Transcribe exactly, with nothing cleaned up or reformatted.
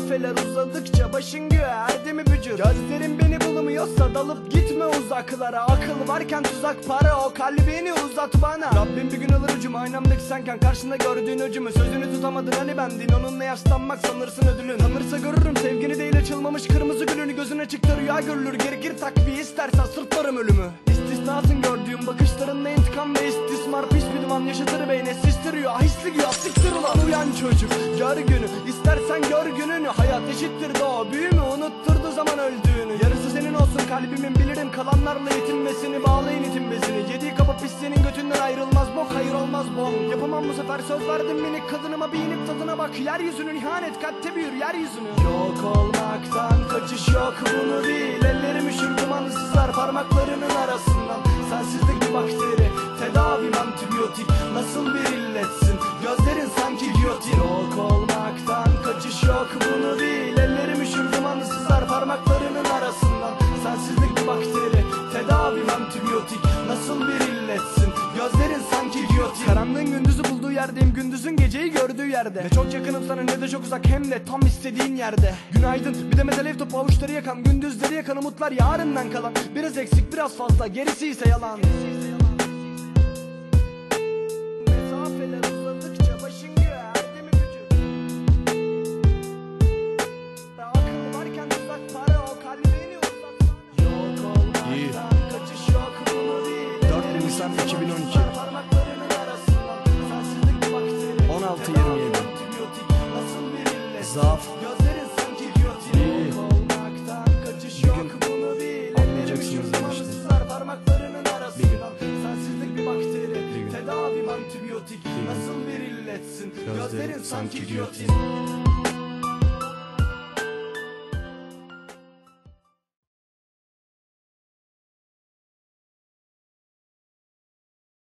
Mesafeler uzadıkça başın göğe erdi mi bücür? Gözlerin beni bulmuyorsa dalıp gitme uzaklara. Akıl varken tuzak para, o kalbini uzat bana. Rabbim bir gün alır ucumu, aynamdaki senken karşında gördüğün öcümü. Sözünü tutamadın hani bendin, onunla yaşlanmak sanırsın ödülün. Tanırsa görürüm sevgini değil açılmamış kırmızı gülünü. Gözüne çıktı rüya görülür, gerekir takviye istersen sırtlarım ölümü. İstisnasın gördüğüm bakışlarında intikam ve istismar. Pis bir duman yaşatır beyne, sistiriyor hisli güya, siktir ulan. Uyan çocuk gör günü, istersen gör gününü. Hayat eşittir doğu büyümü, unutturdu zaman öldüğünü. Yarısı senin olsun kalbimin, bilirim kalanlarla yetinmesini. Bağlayın itin bezini, yediği kapı pisliğinin götünden ayrılmaz bok, hayır olmaz bom. Yapamam bu sefer, söz verdim minik kadınıma, bir inip tadına bak. Yeryüzünün ihanet kalpte büyür yeryüzünü. Yok olmaktan kaçış yok, bunu değil. Ellerim üşür, dumanı sızar parmaklarının arasından. Sensizlik bir bakteri, tedavim antibiyotik. Nasıl bir illetsin, gözlerin sanki giyotin. Yok olmaktan kaçış yok, bunu değil. Ellerim üşür, dumanı sızar parmaklarının arasından. Sensizlik bir bakteri, tedavim antibiyotik. Nasıl bir illetsin, gözlerin sanki giyotin. Karanlığın gündüzü bulduğu yerdeyim, gündüzün geceyi gördüğü yerde. Ne çok yakınım sana ne de çok uzak, hem de tam istediğin yerde. Günaydın, bir de alev topu avuçları yakan. Gündüzleri yakan umutlar yarından kalan. Biraz eksik biraz fazla, gerisi ise yalan. Mesafeler uzadıkça başın göğe erdi mi bücür? Akıl varken uzak para, o kalbini uzat. Yok olmaktan kaçış yok, bunu değil. dört Nisan iki bin on iki on altı yirmi yedi Zaaf İyi. Bir gün anlayacaksınız demiştim. Bir gün. Sensizlik bir bakteri, tedavim antibiyotik. Nasıl bir illetsin, gözlerin sanki giyotin.